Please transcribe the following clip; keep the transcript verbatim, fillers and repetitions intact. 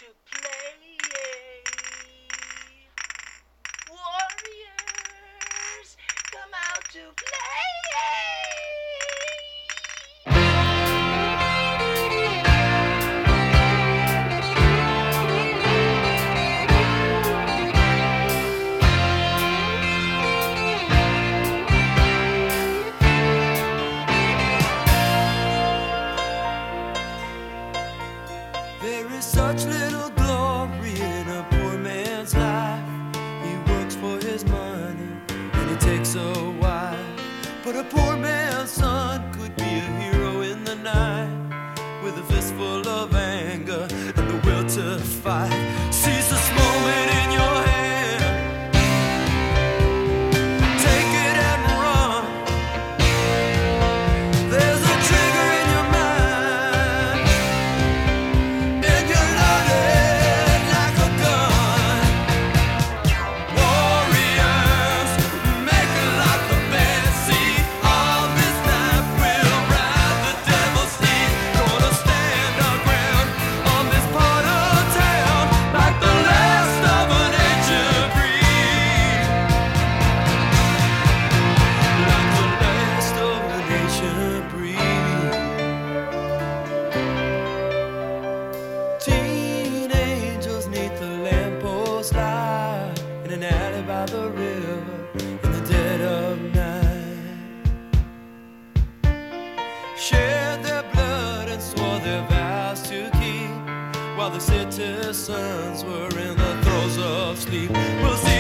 to play. Warriors, come out to play. There is such little glory in a poor man's life. He works for his money and it takes a while. But a poor man's son could be a hero in the night, with a fistful of anger and the will to fight. Seize this moment in your hand, take it and run. There's a trigger in your mind, and you load it like a gun. Warriors, make it like the band. See, all this life will ride the devil's steed. Gonna stand our ground on this part of town, like the last of an ancient breed. Like the last of an ancient breed. Teen angels neath the lamppost lie, in an alley by the river, in the dead of night. Shared their blood and swore their vows to keep, while the citizens were in the throes of sleep. We'll see